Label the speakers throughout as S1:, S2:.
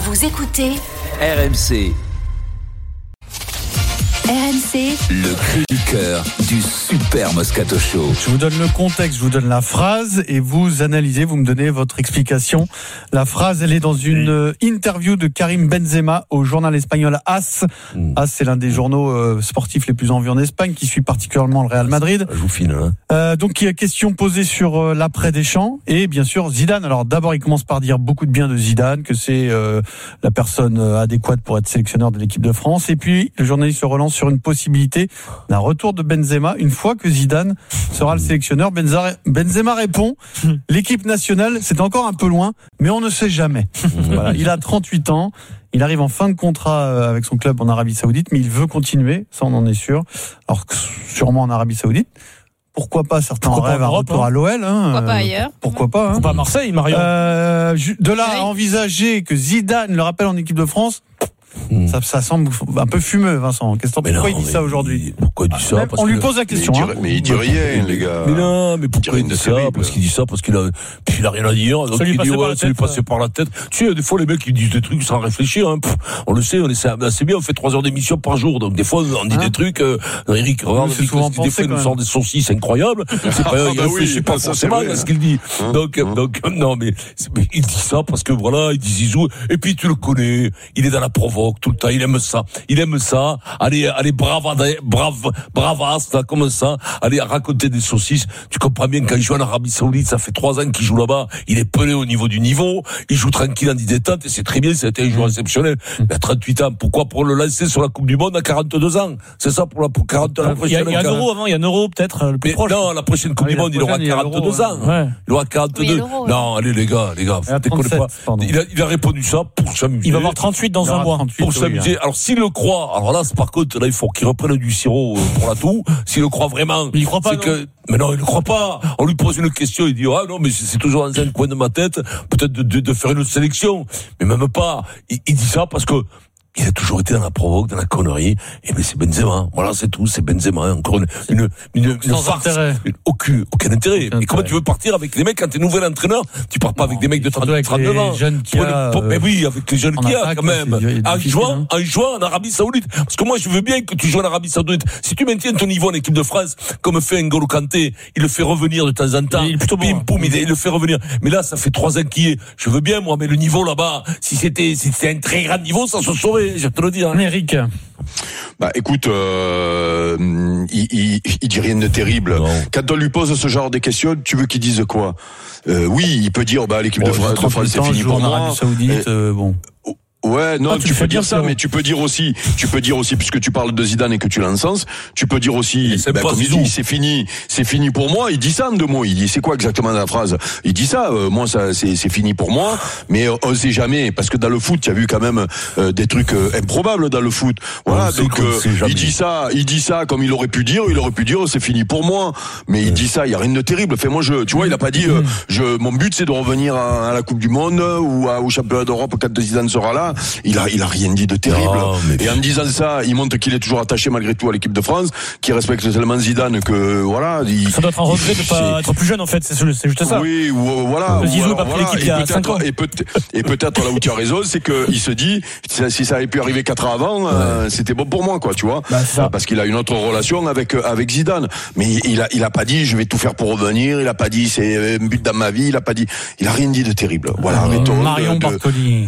S1: Vous écoutez
S2: RMC.
S1: RMC,
S2: Le cri du cœur du Super Moscato Show.
S3: Je vous donne le contexte, je vous donne la phrase et vous analysez, vous me donnez votre explication. La phrase, elle est dans une interview de Karim Benzema au journal espagnol AS. AS, c'est l'un des journaux sportifs les plus en vue en Espagne, qui suit particulièrement le Real Madrid.
S4: Je vous file, hein.
S3: Donc il y a question posée sur l'après Deschamps et bien sûr Zidane. Alors d'abord, il commence par dire beaucoup de bien de Zidane, que c'est la personne adéquate pour être sélectionneur de l'équipe de France. Et puis le journaliste se relance sur une possibilité d'un retour de Benzema une fois que Zidane sera le sélectionneur. Benzema répond: l'équipe nationale, c'est encore un peu loin, mais on ne sait jamais. Voilà, il a 38 ans. Il arrive en fin de contrat avec son club en Arabie Saoudite, mais il veut continuer, ça on en est sûr. Alors sûrement en Arabie Saoudite. Pourquoi pas, certains rêvent un retour à l'OL.
S5: Pourquoi pas ailleurs?
S3: Pourquoi pas,
S6: Pourquoi pas à Marseille, Marion?
S3: De là à envisager que Zidane le rappelle en équipe de France, ça semble un peu fumeux, Vincent. Pourquoi il dit ça aujourd'hui?
S4: Pourquoi il dit ça?
S3: On lui pose la question.
S7: Mais il dit rien, les gars.
S4: Mais non, mais pourquoi il dit ça? Parce qu'il dit ça, parce qu'il a rien à dire. Donc il dit, ouais, ça lui passait par la tête. Tu sais, des fois, les mecs, ils disent des trucs sans réfléchir, hein. On le sait, c'est bien, on fait 3 heures d'émission par jour. Donc, des fois, on dit des trucs, Eric, regarde, des fois, il nous sort des saucisses incroyables. C'est pas, il réfléchit pas forcément à ce qu'il dit. Donc, non, mais il dit ça parce que voilà, il dit Zizou. Et puis, tu le connais, il est dans la provoque tout le temps, il aime ça. Allez, bravasse, là, comme ça. Allez, raconter des saucisses. Tu comprends bien, quand il joue en Arabie Saoudite, ça fait 3 ans qu'il joue là-bas, il est pelé au niveau du niveau, il joue tranquille en dilettante, et c'est très bien, c'était un joueur exceptionnel. Mais à 38 ans, pourquoi pour le lancer sur la Coupe du Monde à 42 ans? C'est ça pour 40 ans, la prochaine?
S6: Il y a un euro avant, il y a un euro peut-être, le plus proche.
S4: Non, la prochaine Coupe du Monde, il aura 42 ans.
S6: Ouais.
S4: Il aura 42. Non, allez, les gars, déconnez pas. Il a répondu ça pour s'amuser.
S6: Il va avoir 38 dans un mois.
S4: Pour s'amuser. Alors, s'il le croit, alors là, par contre, là, il faut qu'il reprenne du sirop pour la toux. S'il le croit vraiment.
S6: Mais il croit pas,
S4: mais non, il ne croit pas. On lui pose une question, il dit, ah non, mais c'est toujours dans un coin de ma tête, peut-être de faire une sélection. Mais même pas. Il dit ça parce que il a toujours été dans la provoque, dans la connerie. Et ben c'est Benzema. Voilà, c'est tout. C'est Benzema. Encore une farce. Aucun intérêt. Et comment tu veux partir avec les mecs quand t'es nouvel entraîneur? Tu pars pas avec des mecs de 39 ans. Mais oui, avec les jeunes qu'il y a, quand même. En jouant en Arabie Saoudite. Parce que moi, je veux bien que tu joues en Arabie Saoudite. Si tu maintiens ton niveau en équipe de France, comme fait N'Golo Kanté, il le fait revenir de temps en temps. Il est plutôt bon. Il le fait revenir. Mais là, ça fait 3 ans qu'il est. Je veux bien, moi, mais le niveau là-bas, si c'était un très grand niveau, ça se saurait. Je te le dis, hein.
S3: Eric.
S7: Bah écoute, il dit rien de terrible. Non. Quand on lui pose ce genre de questions, tu veux qu'il dise quoi? Oui, il peut dire l'équipe de France c'est fini pour moi.
S3: Arabie Saoudite, bon.
S7: Ouais, non, tu peux dire ça, mais tu peux dire aussi, puisque tu parles de Zidane et que tu l'encenses, tu peux dire aussi, comme il dit, c'est fini pour moi. Il dit ça en 2 mots. Il dit, c'est quoi exactement la phrase? Il dit ça, moi, ça, c'est fini pour moi, mais on sait jamais, parce que dans le foot, il y a vu quand même des trucs improbables dans le foot. Voilà, donc il dit ça comme il aurait pu dire, c'est fini pour moi, mais il dit ça, il y a rien de terrible. Fait moi, tu vois, il a pas dit, mon but c'est de revenir à la Coupe du Monde ou au championnat d'Europe quand Zidane sera là. Il a rien dit de terrible. Et en disant ça, il montre qu'il est toujours attaché malgré tout à l'équipe de France, qu'il respecte tellement Zidane que voilà.
S6: Ça doit être un regret de pas être plus jeune en fait. C'est juste ça.
S7: Oui, voilà.
S6: Zizou n'a pas pris l'équipe il y a 5 ans.
S7: Et peut-être là où tu as raison, c'est que il se dit, si ça avait pu arriver 4 ans avant, c'était bon pour moi, quoi, tu vois. Parce qu'il a une autre relation avec Zidane. Mais il a pas dit, je vais tout faire pour revenir. Il a pas dit, c'est un but dans ma vie. Il a rien dit de terrible. Voilà.
S3: Marion Bartoli.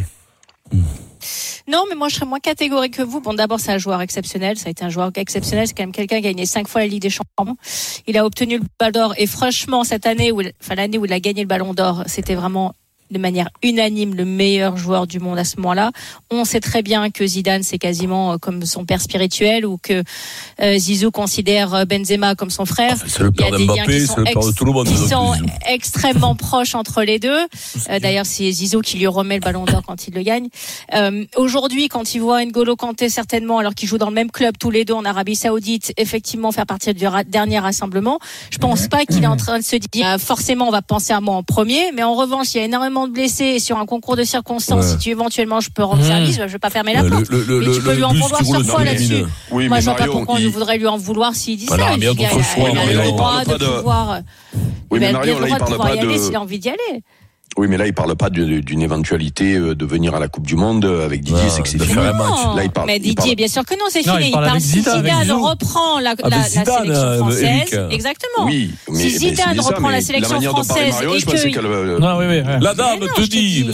S5: Non, mais moi je serais moins catégorique que vous. Bon, d'abord c'est un joueur exceptionnel, ça a été un joueur exceptionnel, c'est quand même quelqu'un qui a gagné 5 fois la Ligue des Champions. Il a obtenu le Ballon d'Or et franchement cette année l'année où il a gagné le Ballon d'Or, c'était vraiment de manière unanime le meilleur joueur du monde à ce moment-là. On sait très bien que Zidane c'est quasiment comme son père spirituel ou que Zizou considère Benzema comme son frère.
S4: C'est le père d'Mbappé, c'est le père de tout le monde.
S5: Ils sont extrêmement proches entre les deux. D'ailleurs, c'est Zizou qui lui remet le Ballon d'Or quand il le gagne. Aujourd'hui, quand il voit N'Golo Kanté certainement, alors qu'ils jouent dans le même club tous les deux en Arabie Saoudite, effectivement faire partie du dernier rassemblement, je pense pas qu'il est en train de se dire forcément on va penser à moi en premier, mais en revanche, il y a énormément de blessés et sur un concours de circonstances, si tu éventuellement je peux rendre service, je vais pas fermer la porte. Mais tu peux lui en vouloir sur quoi là-dessus?
S7: Oui,
S5: moi, je vois pas pourquoi on voudrait lui en vouloir s'il dit ça. Il a le droit de pouvoir.
S7: Oui, mais Marion, là, il
S5: parle pas
S7: de.
S5: S'il a envie d'y aller.
S7: Oui, mais là, il parle pas d'une éventualité de venir à la Coupe du Monde avec Didier, c'est que c'est fini.
S5: Là, il parle. Mais Didier, bien sûr que non, c'est fini. Il parle si Zidane reprend la sélection française. Exactement.
S7: Oui,
S5: si Zidane reprend la sélection française et que
S4: la dame te dit.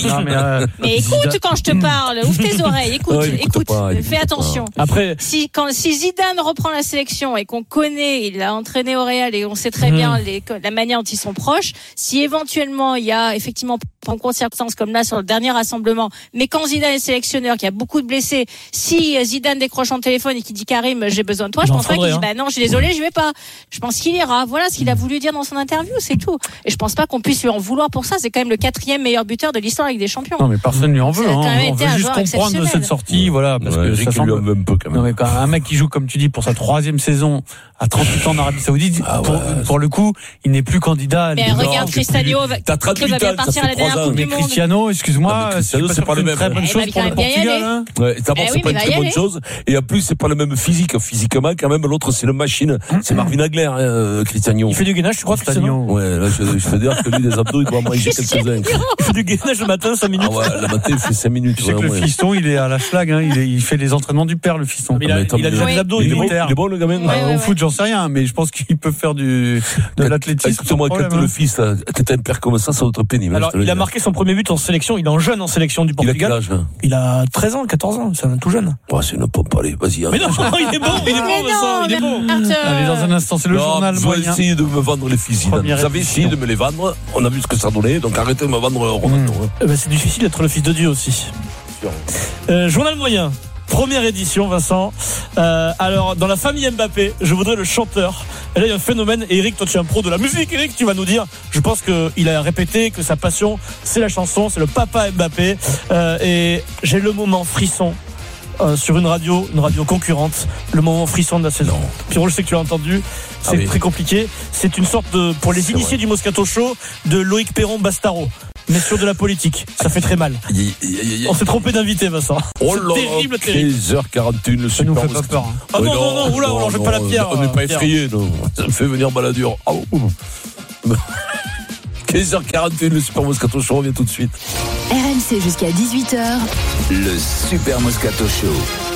S5: Mais écoute quand je te parle, ouvre tes oreilles, écoute, fais attention.
S6: Après,
S5: si Zidane reprend la sélection et qu'on connaît, il a entraîné au Real et on sait très bien la manière dont ils sont proches, si éventuellement il y a effectivement en cours de circonstances comme là sur le dernier rassemblement, mais quand Zidane est sélectionneur, qu'il y a beaucoup de blessés, si Zidane décroche en téléphone et qu'il dit Karim, j'ai besoin de toi, je pense pas qu'il dit non, je suis désolé, je vais pas. Je pense qu'il ira. Voilà ce qu'il a voulu dire dans son interview, c'est tout. Et je pense pas qu'on puisse lui en vouloir pour ça. C'est quand même le 4e meilleur buteur de l'histoire avec des champions.
S3: Non, mais personne lui en veut. On veut juste comprendre de cette sortie, voilà, parce que ça semble
S4: un peu quand même.
S3: Non, mais quand un mec qui joue comme tu dis pour sa 3e saison à 38 ans en Arabie Saoudite, pour le coup, il n'est plus candidat.
S5: Mais regarde Cristiano, qui va bien partir à la dernière Coupe du Monde.
S3: Cristiano, excuse-moi, c'est pas une très bonne chose pour le Portugal.
S4: D'abord, c'est pas une très bonne chose, et en plus, c'est pas le même physique. Physiquement, quand même, l'autre, c'est le machine. C'est Marvin Hagler, Cristiano.
S6: Il fait du gainage, tu crois, Cristiano?
S4: Ouais, là, je veux dire que lui, des abdos, il doit en manger quelques-uns.
S6: Il fait du gainage le matin, 5 minutes.
S4: Ah ouais, le matin, il fait 5 minutes.
S3: Tu sais que le fiston, il est à la schlag, il fait les entraînements du père, le fiston.
S6: Il a déjà des abdos,
S4: il est bon, le gamin.
S3: Au foot, j'en sais rien, mais je pense qu'il peut faire de l'athlétisme.
S4: Écoute-moi, quand le fils, t'es un père comme ça doit être pénible.
S6: Alors, il a marqué son premier but en sélection, il est en jeune en sélection du Portugal.
S4: Il a quel âge?
S6: Il a 13 ans, 14 ans, c'est un tout jeune.
S4: C'est une pompe, allez, vas-y.
S6: Mais non, il est bon, Vincent, il est bon.
S3: Allez, dans un instant, c'est le journal moyen.
S4: Vous avez essayé de me vendre les fils. Vous avez essayé de me les vendre. On a vu ce que ça donnait, donc arrêtez de me vendre Ronaldo.
S6: C'est difficile d'être le fils de Dieu aussi. Journal moyen. Première édition, Vincent. Alors, dans la famille Mbappé, je voudrais le chanteur. Et là, il y a un phénomène. Et Eric, toi, tu es un pro de la musique. Eric, tu vas nous dire. Je pense qu'il a répété que sa passion, c'est la chanson, c'est le papa Mbappé. Et j'ai le moment frisson. Sur une radio concurrente, le moment frisson de la saison. Pierrot, je sais que tu l'as entendu, c'est très compliqué. C'est une sorte de, pour les initiés du Moscato Show, de Loïc Perron-Bastaro. Mais sur de la politique, ça fait très mal. On s'est trompé d'invité, Vincent.
S4: Oh là, terrible. 15h41, le
S3: super. Ça nous fait pas peur.
S6: Ah non, oula, on jette pas la pierre.
S4: On n'est pas effrayé, non. Ça me fait venir Balladur. 15h41, le Super Moscato Show revient tout de suite.
S1: RMC jusqu'à 18h.
S2: Le Super Moscato Show.